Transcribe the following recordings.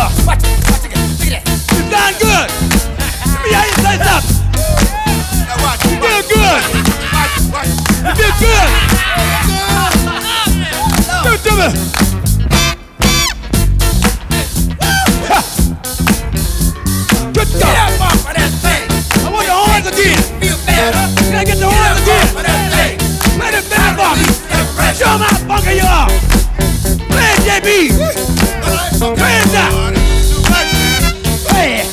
Watch it, look at that. You sound good. Let me hear you say something. You feel good. You feel good. Give it to me. Good Get job. up off of that thing. I want the horns again. Feel better. Can I get the Get horns up again? off of that thing. Play the band for me. Release that pressure. Show 'em how funky you are. Play it, JB. Play it now. Play it.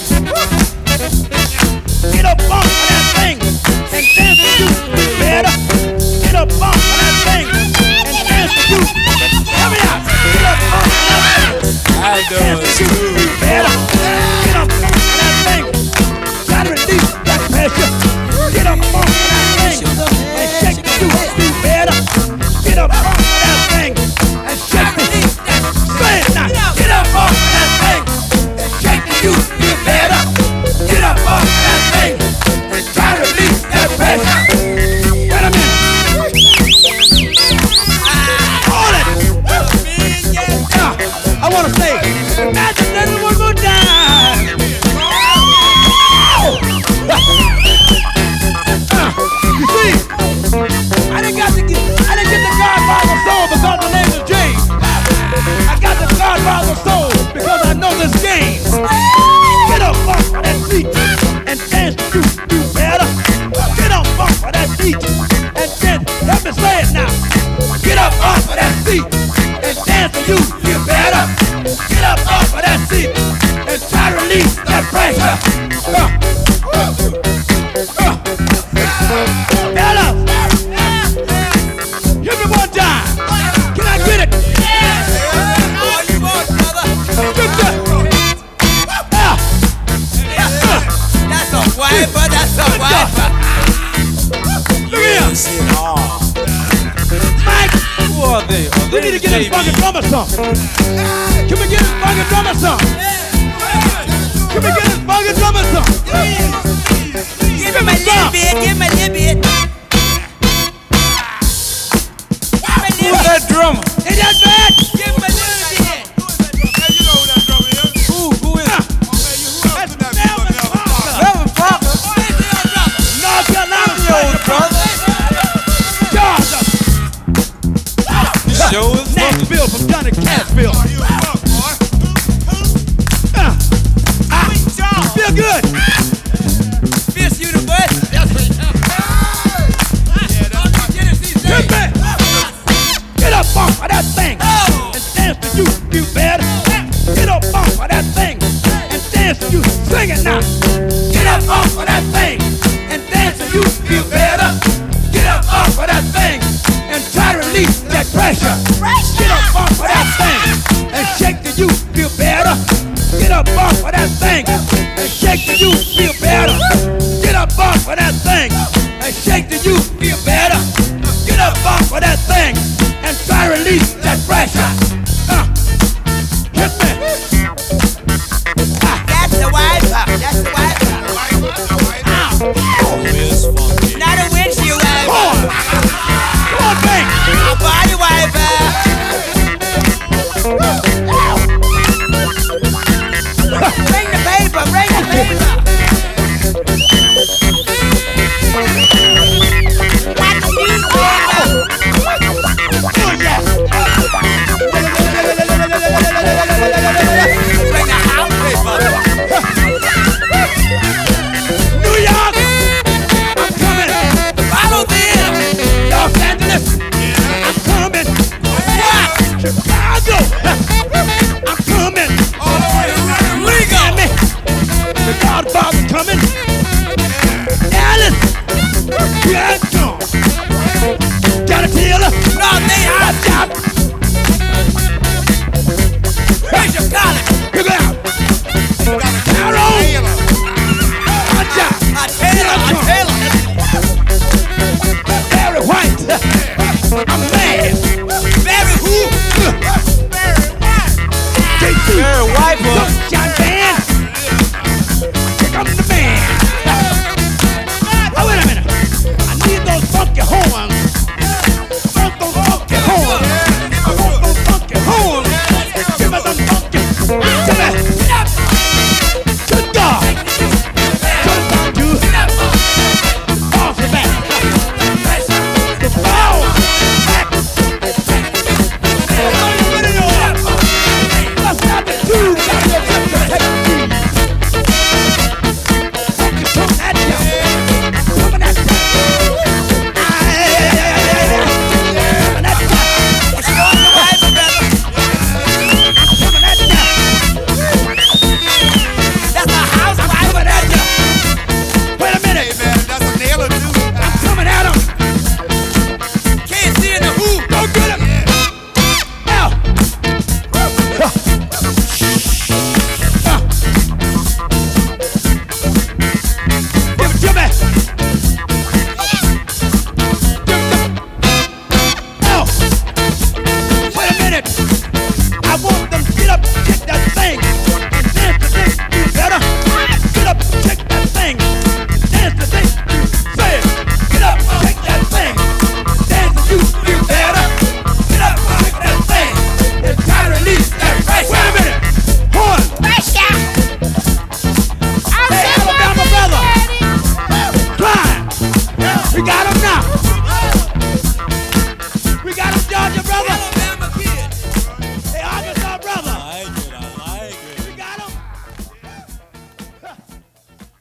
Get up off of that thing and dance to you. Better. Get up off of that thing and dance to you. Help me out. Get up off of that thing. I Dance to you. Better. Get up off of that thing. Try to release that pressure. Get up off of that thing and shake the you. Better. Get up off of that thing and shake the you. Say it now. Get up off of that thing and shake the you. You better. Get up off of that thing and try to release that pressure. Wait a minute. Hold it. Now, I want to say, imagine that one more time. You see, I didn't get the Godfather soul because my name is James. I got the Godfather soul because I know this game. Get up off of that seat and dance to you better. Get up off of that seat and dance. Let me say it now. Get up off of that seat and dance to you better. Get up off of that seat and try to release that pressure. Fellas, give me one time. Can I get it? All you want, brother. Good, good. That's a wiper. That's a wiper. Look here, Mike. Who are they? We need to get this fucking drummer some. Can we get this fucking drummer some? Can we get this fucking drummer some? Give him a little bit. Give him a little bit. Who's that drummer? Ain't that bad? Give him a little bit. Who is it? That's Melvin Parker. Melvin Parker. North Carolina, Yo, brother. Georgia. This show is fucking. Nashville from Johnny Cashville. Feel good. Fist you the butt. Get back. Get up off of that thing and dance to you. You better. Get up off of that thing and dance to you. Sing it now. Get up off of that thing and dance to you. You better. Get up off of that thing and try to release that pressure. Get up off of that thing and shake the you. Feel better. Get up off of that thing and shake the you. Feel better. Get up off of that thing and shake the you. Feel better. Get up off of that thing and try to release that pressure. Hit me. That's the wiper. That's the wiper. It's funky. Not a windshield Come wiper. on. Come on, bang. A body wiper. Bring the paper. Bring the paper. Like a newspaper. Oh, yeah. Bring the house paper. New York. I'm coming. Follow them. Los Angeles. I'm coming. Chicago. I'm coming. We go. The Godfather's coming.